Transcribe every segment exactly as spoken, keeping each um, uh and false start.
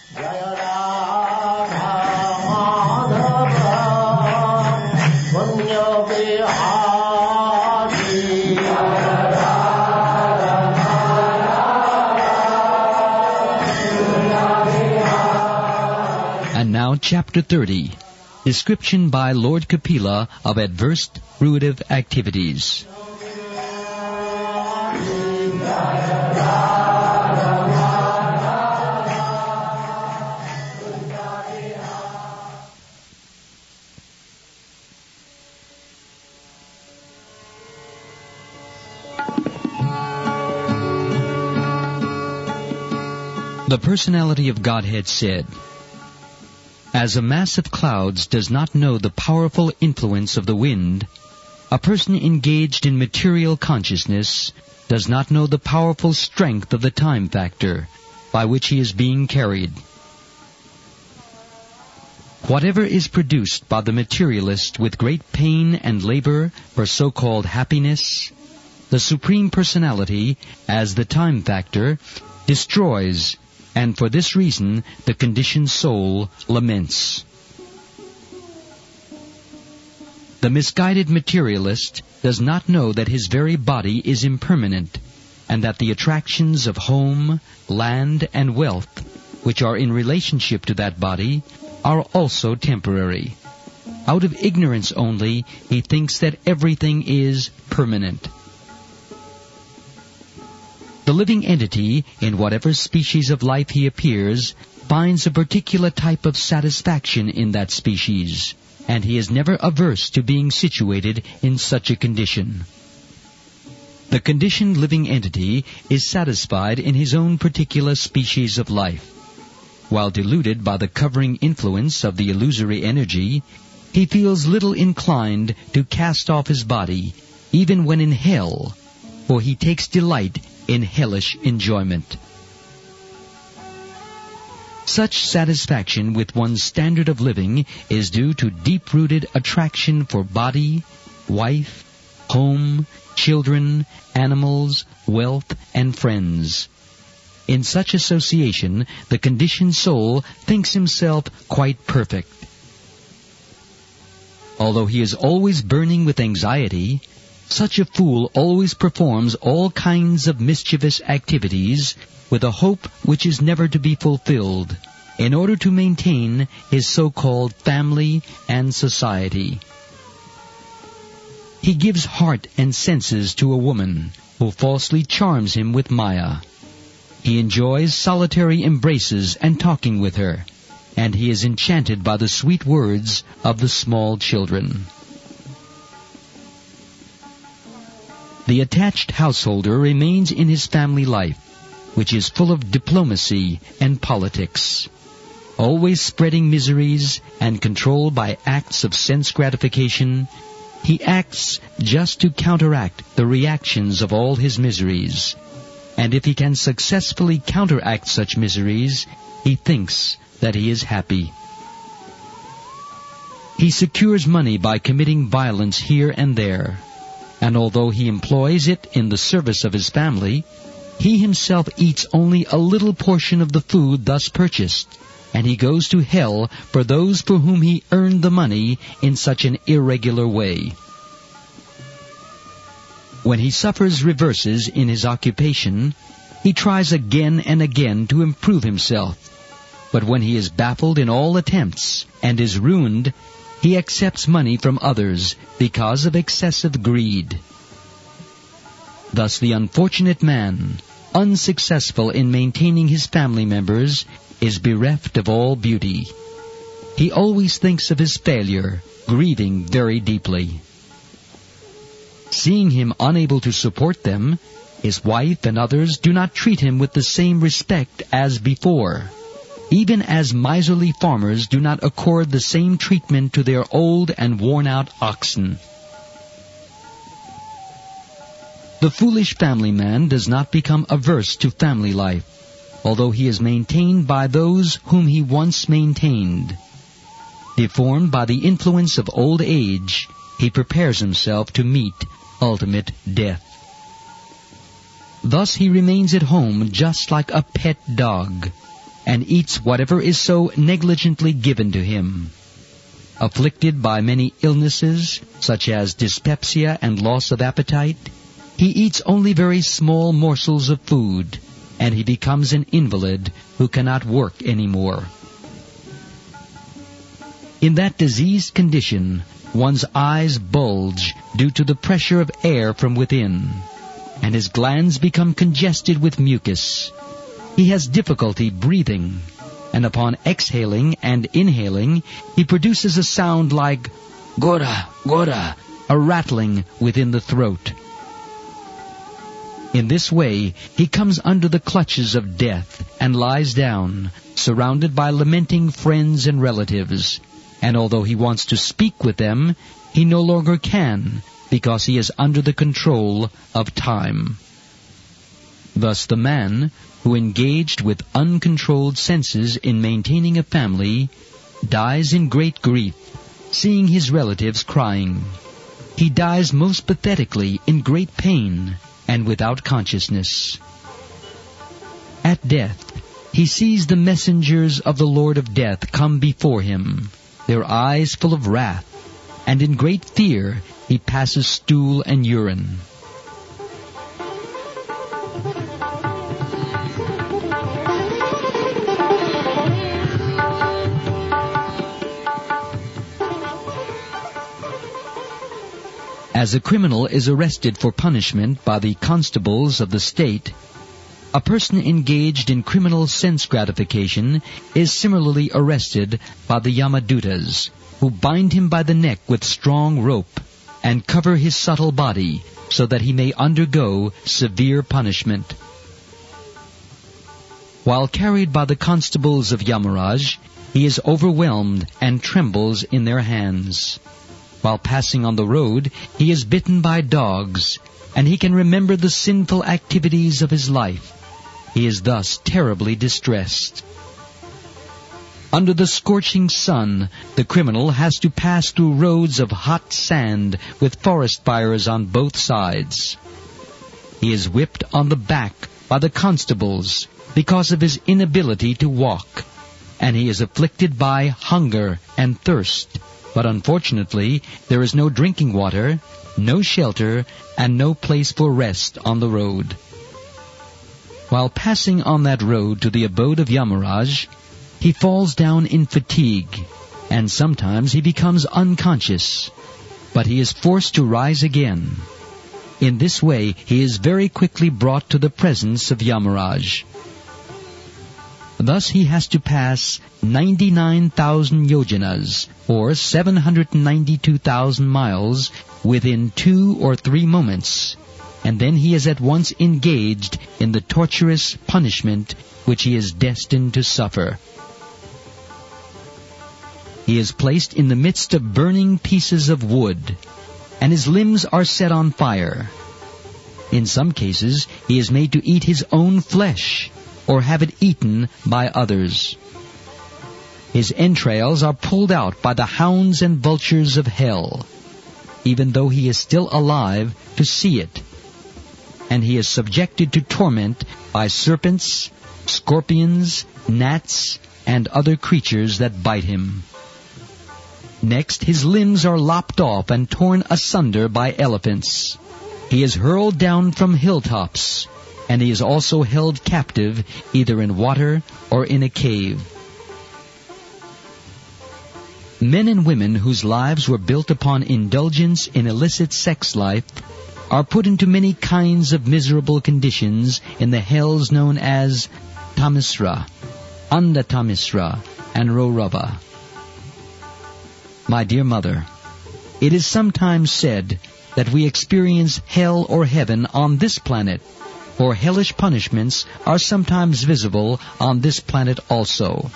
And now Chapter thirty. Description by Lord Kapila of adverse fruitive activities. The Personality of Godhead said, "As a mass of clouds does not know the powerful influence of the wind, a person engaged in material consciousness does not know the powerful strength of the time factor by which he is being carried. Whatever is produced by the materialist with great pain and labor for so-called happiness, the Supreme Personality, as the time factor, destroys, and for this reason the conditioned soul laments." The misguided materialist does not know that his very body is impermanent, and that the attractions of home, land, and wealth, which are in relationship to that body, are also temporary. Out of ignorance only, he thinks that everything is permanent. The living entity, in whatever species of life he appears, finds a particular type of satisfaction in that species, and he is never averse to being situated in such a condition. The conditioned living entity is satisfied in his own particular species of life. While deluded by the covering influence of the illusory energy, he feels little inclined to cast off his body, even when in hell, for he takes delight in hellish enjoyment. Such satisfaction with one's standard of living is due to deep-rooted attraction for body, wife, home, children, animals, wealth, and friends. In such association, the conditioned soul thinks himself quite perfect. Although he is always burning with anxiety, such a fool always performs all kinds of mischievous activities with a hope which is never to be fulfilled, in order to maintain his so-called family and society. He gives heart and senses to a woman who falsely charms him with Maya. He enjoys solitary embraces and talking with her, and he is enchanted by the sweet words of the small children. The attached householder remains in his family life, which is full of diplomacy and politics, always spreading miseries and controlled by acts of sense gratification. He acts just to counteract the reactions of all his miseries, and if he can successfully counteract such miseries, he thinks that he is happy. He secures money by committing violence here and there, and although he employs it in the service of his family, he himself eats only a little portion of the food thus purchased, and he goes to hell for those for whom he earned the money in such an irregular way. When he suffers reverses in his occupation, he tries again and again to improve himself, but when he is baffled in all attempts and is ruined, he accepts money from others because of excessive greed. Thus the unfortunate man, unsuccessful in maintaining his family members, is bereft of all beauty. He always thinks of his failure, grieving very deeply. Seeing him unable to support them, his wife and others do not treat him with the same respect as before, even as miserly farmers do not accord the same treatment to their old and worn-out oxen. The foolish family man does not become averse to family life, although he is maintained by those whom he once maintained. Deformed by the influence of old age, he prepares himself to meet ultimate death. Thus he remains at home just like a pet dog, and eats whatever is so negligently given to him. Afflicted by many illnesses, such as dyspepsia and loss of appetite, he eats only very small morsels of food, and he becomes an invalid who cannot work anymore. In that diseased condition, one's eyes bulge due to the pressure of air from within, and his glands become congested with mucus. He has difficulty breathing, and upon exhaling and inhaling, he produces a sound like gora, gora, a rattling within the throat. In this way, he comes under the clutches of death and lies down, surrounded by lamenting friends and relatives. And although he wants to speak with them, he no longer can, because he is under the control of time. Thus the man, who engaged with uncontrolled senses in maintaining a family, dies in great grief, seeing his relatives crying. He dies most pathetically in great pain and without consciousness. At death, he sees the messengers of the Lord of Death come before him, their eyes full of wrath, and in great fear he passes stool and urine. As a criminal is arrested for punishment by the constables of the state, a person engaged in criminal sense gratification is similarly arrested by the Yamadutas, who bind him by the neck with strong rope and cover his subtle body so that he may undergo severe punishment. While carried by the constables of Yamaraj, he is overwhelmed and trembles in their hands. While passing on the road, he is bitten by dogs, and he can remember the sinful activities of his life. He is thus terribly distressed. Under the scorching sun, the criminal has to pass through roads of hot sand with forest fires on both sides. He is whipped on the back by the constables because of his inability to walk, and he is afflicted by hunger and thirst. But unfortunately, there is no drinking water, no shelter, and no place for rest on the road. While passing on that road to the abode of Yamaraj, he falls down in fatigue, and sometimes he becomes unconscious, but he is forced to rise again. In this way, he is very quickly brought to the presence of Yamaraj. Thus he has to pass ninety-nine thousand yojanas, or seven hundred ninety-two thousand miles, within two or three moments, and then he is at once engaged in the torturous punishment which he is destined to suffer. He is placed in the midst of burning pieces of wood, and his limbs are set on fire. In some cases, he is made to eat his own flesh, or have it eaten by others. His entrails are pulled out by the hounds and vultures of hell, even though he is still alive to see it. And he is subjected to torment by serpents, scorpions, gnats, and other creatures that bite him. Next, his limbs are lopped off and torn asunder by elephants. He is hurled down from hilltops, and he is also held captive either in water or in a cave. Men and women whose lives were built upon indulgence in illicit sex life are put into many kinds of miserable conditions in the hells known as Tamisra, Andatamisra, and Rorava. My dear mother, it is sometimes said that we experience hell or heaven on this planet, for hellish punishments are sometimes visible on this planet also.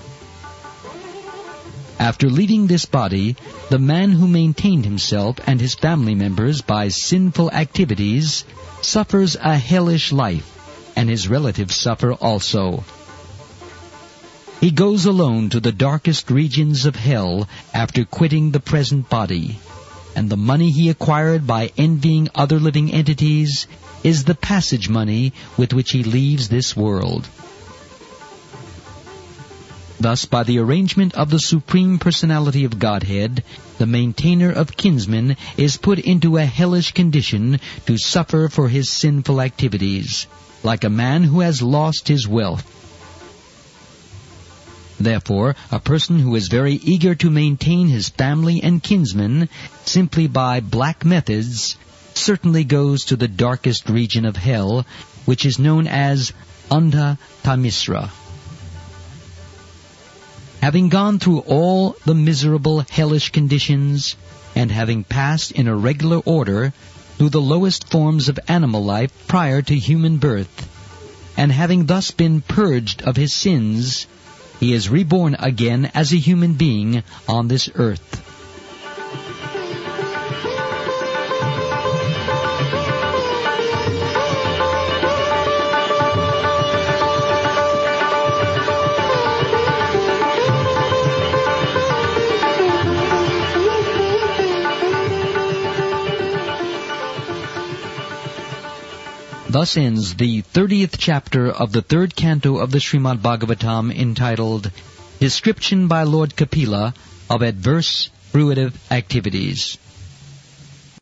After leaving this body, the man who maintained himself and his family members by sinful activities suffers a hellish life, and his relatives suffer also. He goes alone to the darkest regions of hell after quitting the present body, and the money he acquired by envying other living entities is the passage money with which he leaves this world. Thus, by the arrangement of the Supreme Personality of Godhead, the maintainer of kinsmen is put into a hellish condition to suffer for his sinful activities, like a man who has lost his wealth. Therefore, a person who is very eager to maintain his family and kinsmen simply by black methods certainly goes to the darkest region of hell, which is known as Andha Tamisra. Having gone through all the miserable hellish conditions, and having passed in a regular order through the lowest forms of animal life prior to human birth, and having thus been purged of his sins, he is reborn again as a human being on this earth. Thus ends the thirtieth chapter of the third canto of the Srimad Bhagavatam, entitled Description by Lord Kapila of Adverse Fruitive Activities.